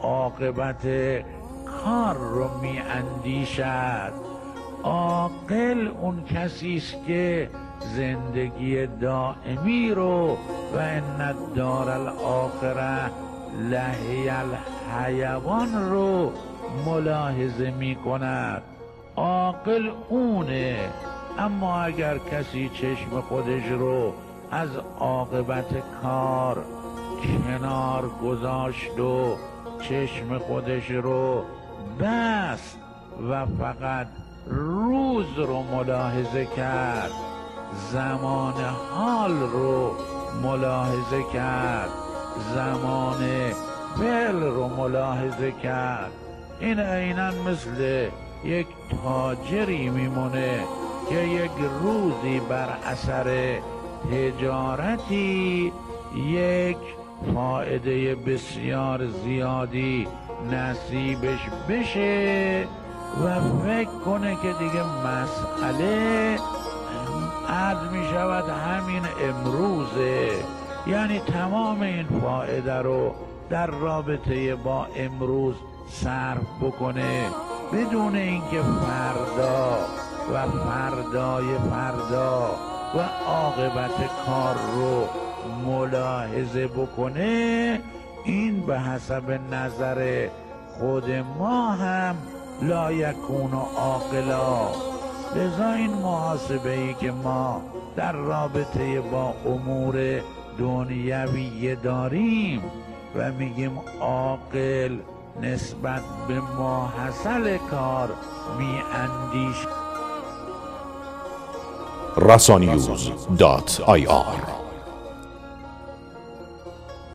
عاقبت کار رو می اندیشد. عاقل اون کسی است که زندگی دائمی رو و ان الدار الاخره لهی الحیوان رو ملاحظه می کند. عاقل اونه. اما اگر کسی چشم خودش رو از عاقبت کار کنار گذاشت و چشم خودش رو بست و فقط روز رو ملاحظه کرد، زمان حال رو ملاحظه کرد، زمان فعل رو ملاحظه کرد، این عیناً مثل یک تاجری میمونه که یک روزی بر اثر تجارتی یک فائده بسیار زیادی نصیبش بشه و فکر کنه که دیگه مسئله عرض می شود همین امروزه، یعنی تمام این فائده رو در رابطه با امروز صرف بکنه بدون اینکه فردا و فردای فردا و عاقبت کار رو ملاحظه بکنه. این به حسب نظر خود ما هم لا یکون عاقلا. لذا این محاسبه ای که ما در رابطه با امور دنیویه داریم و میگیم عاقل نسبت به ماحصل کار می اندیش. rasaninews.ir